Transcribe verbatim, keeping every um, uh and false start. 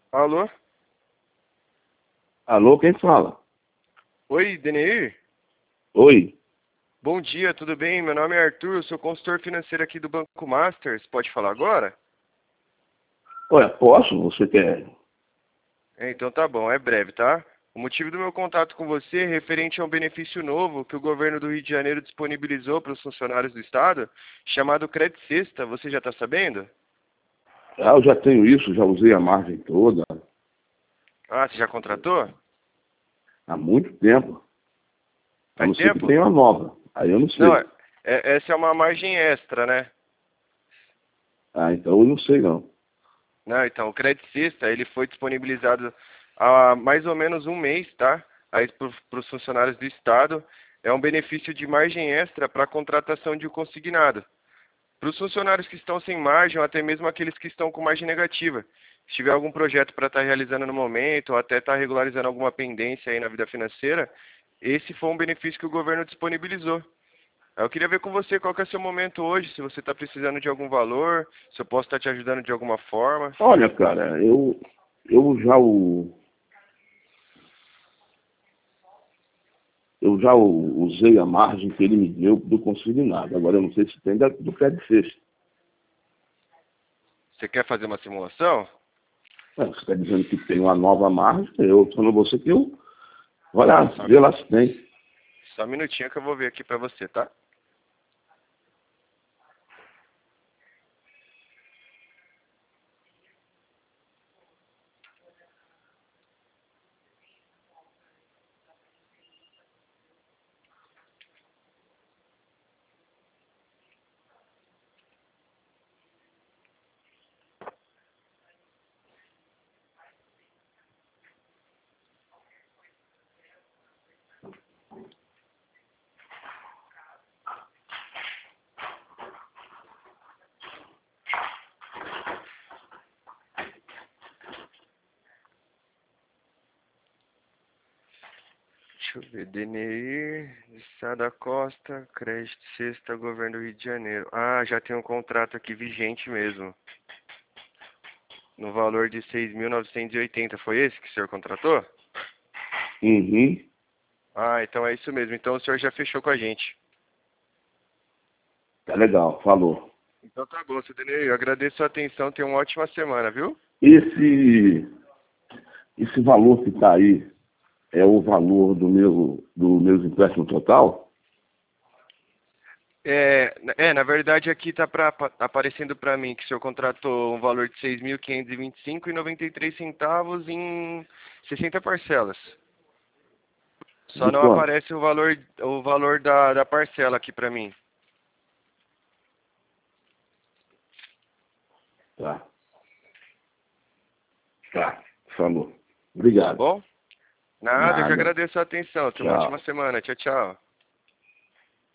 Alô? Alô, quem fala? Oi, Deneir? Oi. Bom dia, tudo bem? Meu nome é Arthur, eu sou consultor financeiro aqui do Banco Masters. Pode falar agora? Olha, posso? Você quer? É, então tá bom, é breve, tá? O motivo do meu contato com você é referente a um benefício novo que o governo do Rio de Janeiro disponibilizou para os funcionários do Estado, chamado Crédito Sexta. Você já está sabendo? Ah, eu já tenho isso, já usei a margem toda Ah, você já contratou? há muito tempo. A Faz não ser que tempo? tenha uma nova. Aí eu não Não, é, sei. é- essa é uma margem extra, né? Ah, então eu não sei não. Não, então, o Crédito Sexta, ele foi disponibilizado há mais ou menos um mês, tá? Aí para os funcionários do Estado, é um benefício de margem extra para a contratação de um consignado. Para os funcionários que estão sem margem, ou até mesmo aqueles que estão com margem negativa. Se tiver algum projeto para estar realizando no momento, ou até estar regularizando alguma pendência aí na vida financeira, esse foi um benefício que o governo disponibilizou. Eu queria ver com você qual que é o seu momento hoje, se você está precisando de algum valor, se eu posso estar te ajudando de alguma forma. Olha, cara, eu, eu já o, eu já o- usei a margem que ele me deu do consignado. Agora eu não sei se tem da, do pé de sexta. Você quer fazer uma simulação? Ah, você está dizendo que tem uma nova margem, eu estou falando a você que eu. Olha, Só, um vê mi- lá se tem. só um minutinho que eu vou ver aqui para você, tá? Deixa eu ver. Deneir, Sá da Costa, Crédito Sexta, Governo do Rio de Janeiro. Ah, já tem um contrato aqui vigente mesmo. No valor de seis mil novecentos e oitenta. Foi esse que o senhor contratou? Uhum. Ah, então é isso mesmo. Então o senhor já fechou com a gente. Tá legal, falou. Então tá bom, seu Deneir. Eu agradeço a atenção. Tenha uma ótima semana, viu? Esse, esse valor que está aí é o valor do meu, do meus empréstimos total? É, é, na verdade aqui tá pra, pa- aparecendo para mim que o senhor contratou um valor de seis mil quinhentos e vinte e cinco e noventa e três centavos em sessenta parcelas. Só De não quanto? aparece o valor o valor da, da parcela aqui para mim. Tá, tá, falou. Tá Obrigado. bom? Nada, eu que Nada. agradeço a atenção. Tenha uma ótima Tchau. semana. Tchau, tchau.